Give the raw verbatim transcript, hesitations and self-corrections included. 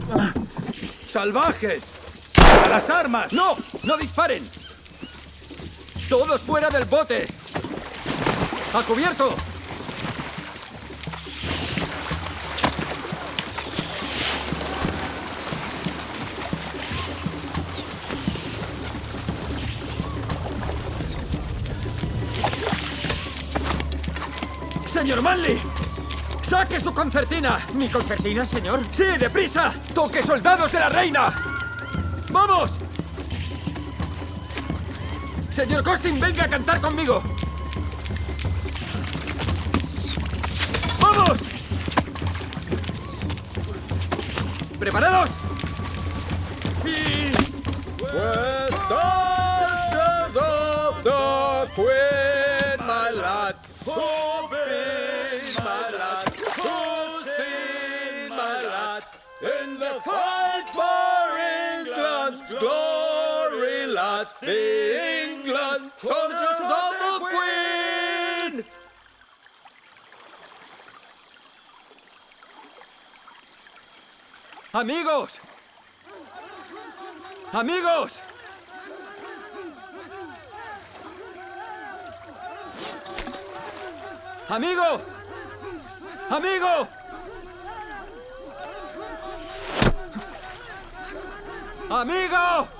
¡Salvajes! ¡A las armas! ¡No! ¡No disparen! ¡Todos fuera del bote! ¡A cubierto! ¡Señor Manley! ¡Saque su concertina! ¿Mi concertina, señor? ¡Sí, deprisa! ¡Toque soldados de la reina! ¡Vamos! Señor Costin, venga a cantar conmigo. ¡Vamos! ¿Preparados? Y... We're soldiers of the Queen, my lads. Who bring my lads? Who sing my lads? In the fight for England's glory, lads. The England soldiers of the Queen. ¡Amigos! ¡Amigos! ¡Amigo! ¡Amigo! ¡Amigo!